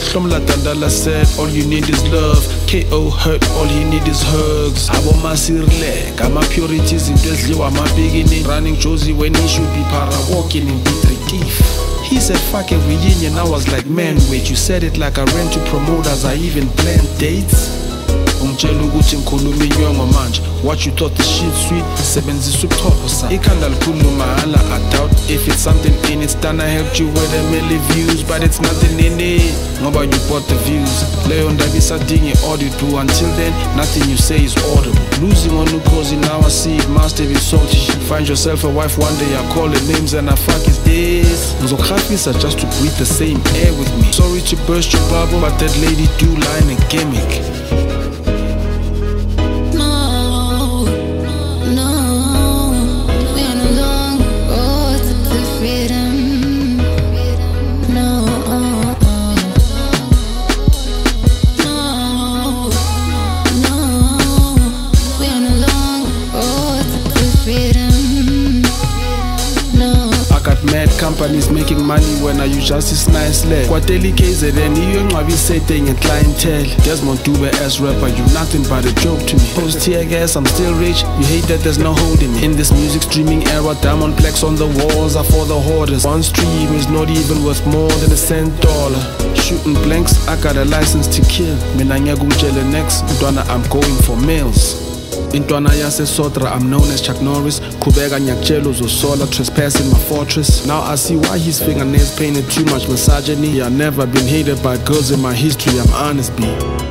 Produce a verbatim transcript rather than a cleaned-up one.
Shomla Dandala said, all you need is love. K O hurt, all you need is hugs. Abo masirle, kama purities in Desliwa, my beginning. Running Josie when he should be para walking in B three thief. He said fuck a reunion, I was like man wait, you said it like I ran to promoters, I even planned dates. Ungitshela ukuthi ngikhuluma inyongo manje. What you thought the shit sweet, sebenzisa ubuchopho sa. Ikhanda likhuluma hala, I doubt if it's something in it. Stan, I helped you with a million views, but it's nothing in it. Ngoba you bought the views. Leyo ndaba isadinga audio through. Until then, nothing you say is audible. Losing on Nukosi, now I see it must have been salty. Find yourself a wife one day, I call her names and I fuck is this. Ngizokuhafisa just to breathe the same air with me. Sorry to burst your bubble, but that lady do line a gimmick. Mad companies making money when I use just this nice leg. Kwateli K Z N, you ngwabi setting a clientele. Desmond Dube as rapper, you nothing but a joke to me. Post tear gas, I'm still rich. You hate that there's no holding me. In this music streaming era, diamond plaques on the walls are for the hoarders. One stream is not even worth more than a cent dollar. Shooting blanks, I got a license to kill. Mina ngiyakutshela next, Donna, I'm going for males. Intwana yase Sotra, I'm known as Chuck Norris. Kubega nyakutshela uzosola, trespassing my fortress. Now I see why his fingernails painted too much misogyny. Yeah, I've never been hated by girls in my history, I'm honest, B.